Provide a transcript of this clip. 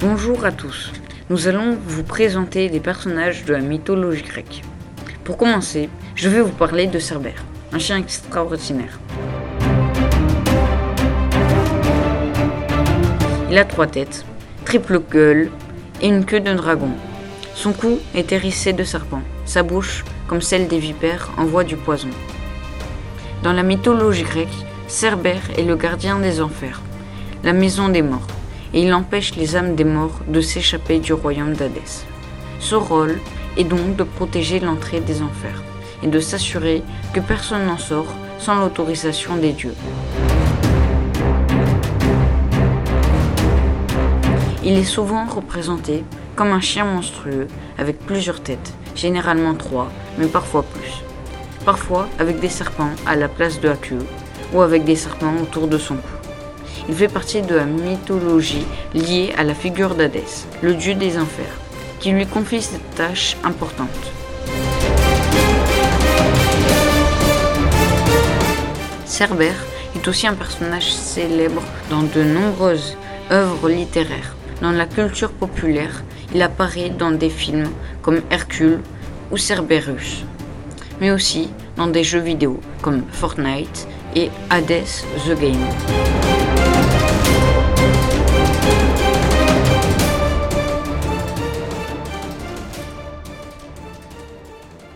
Bonjour à tous, nous allons vous présenter des personnages de la mythologie grecque. Pour commencer, je vais vous parler de Cerbère, un chien extraordinaire. Il a 3 têtes, triple gueule et une queue de dragon. Son cou est hérissé de serpents, sa bouche, comme celle des vipères, envoie du poison. Dans la mythologie grecque, Cerbère est le gardien des enfers, la maison des morts, et il empêche les âmes des morts de s'échapper du royaume d'Hadès. Son rôle est donc de protéger l'entrée des enfers et de s'assurer que personne n'en sort sans l'autorisation des dieux. Il est souvent représenté comme un chien monstrueux avec plusieurs têtes, généralement 3, mais parfois plus. Parfois avec des serpents à la place de la queue ou avec des serpents autour de son cou. Il fait partie de la mythologie liée à la figure d'Hadès, le dieu des enfers, qui lui confie cette tâche importante. Cerbère est aussi un personnage célèbre dans de nombreuses œuvres littéraires. Dans la culture populaire, il apparaît dans des films comme Hercule ou Cerberus, mais aussi dans des jeux vidéo comme Fortnite et Hades the Game.